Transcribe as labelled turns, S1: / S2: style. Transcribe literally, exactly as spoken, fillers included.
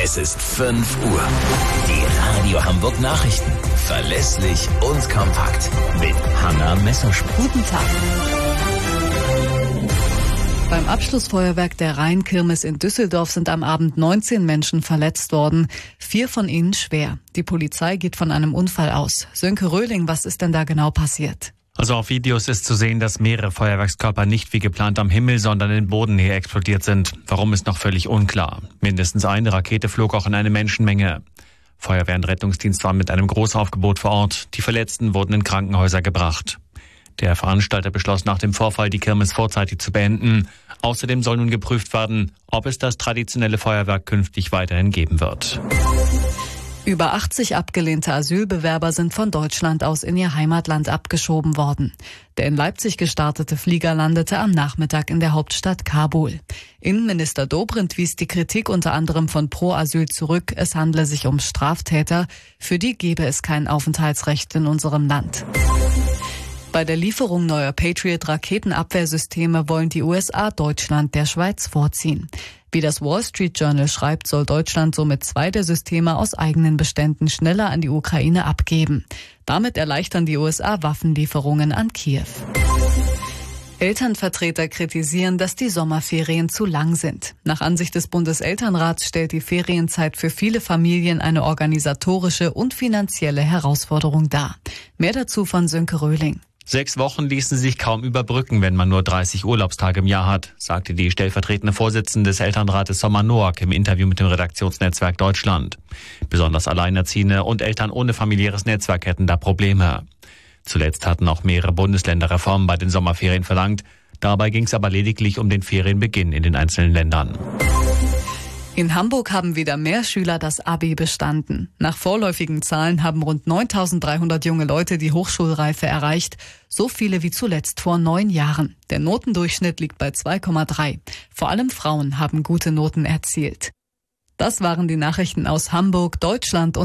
S1: Es ist fünf Uhr. Die Radio Hamburg Nachrichten. Verlässlich und kompakt. Mit Hanna Messerschmidt.
S2: Guten Tag. Beim Abschlussfeuerwerk der Rheinkirmes in Düsseldorf sind am Abend neunzehn Menschen verletzt worden. Vier von ihnen schwer. Die Polizei geht von einem Unfall aus. Sönke Röhling, was ist denn da genau passiert?
S3: Also auf Videos ist zu sehen, dass mehrere Feuerwerkskörper nicht wie geplant am Himmel, sondern in Bodennähe explodiert sind. Warum ist noch völlig unklar. Mindestens eine Rakete flog auch in eine Menschenmenge. Feuerwehr und Rettungsdienst waren mit einem Großaufgebot vor Ort. Die Verletzten wurden in Krankenhäuser gebracht. Der Veranstalter beschloss nach dem Vorfall, die Kirmes vorzeitig zu beenden. Außerdem soll nun geprüft werden, ob es das traditionelle Feuerwerk künftig weiterhin geben wird.
S2: Über achtzig abgelehnte Asylbewerber sind von Deutschland aus in ihr Heimatland abgeschoben worden. Der in Leipzig gestartete Flieger landete am Nachmittag in der Hauptstadt Kabul. Innenminister Dobrindt wies die Kritik unter anderem von Pro Asyl zurück, es handle sich um Straftäter. Für die gebe es kein Aufenthaltsrecht in unserem Land. Bei der Lieferung neuer Patriot-Raketenabwehrsysteme wollen die U S A Deutschland der Schweiz vorziehen. Wie das Wall Street Journal schreibt, soll Deutschland somit zwei der Systeme aus eigenen Beständen schneller an die Ukraine abgeben. Damit erleichtern die U S A Waffenlieferungen an Kiew. Elternvertreter kritisieren, dass die Sommerferien zu lang sind. Nach Ansicht des Bundeselternrats stellt die Ferienzeit für viele Familien eine organisatorische und finanzielle Herausforderung dar. Mehr dazu von Sönke Röhling.
S3: Sechs Wochen ließen sich kaum überbrücken, wenn man nur dreißig Urlaubstage im Jahr hat, sagte die stellvertretende Vorsitzende des Elternrates Sommer Noack im Interview mit dem Redaktionsnetzwerk Deutschland. Besonders Alleinerziehende und Eltern ohne familiäres Netzwerk hätten da Probleme. Zuletzt hatten auch mehrere Bundesländer Reformen bei den Sommerferien verlangt. Dabei ging es aber lediglich um den Ferienbeginn in den einzelnen Ländern.
S2: In Hamburg haben wieder mehr Schüler das Abi bestanden. Nach vorläufigen Zahlen haben rund neuntausenddreihundert junge Leute die Hochschulreife erreicht. So viele wie zuletzt vor neun Jahren. Der Notendurchschnitt liegt bei zwei Komma drei. Vor allem Frauen haben gute Noten erzielt. Das waren die Nachrichten aus Hamburg, Deutschland und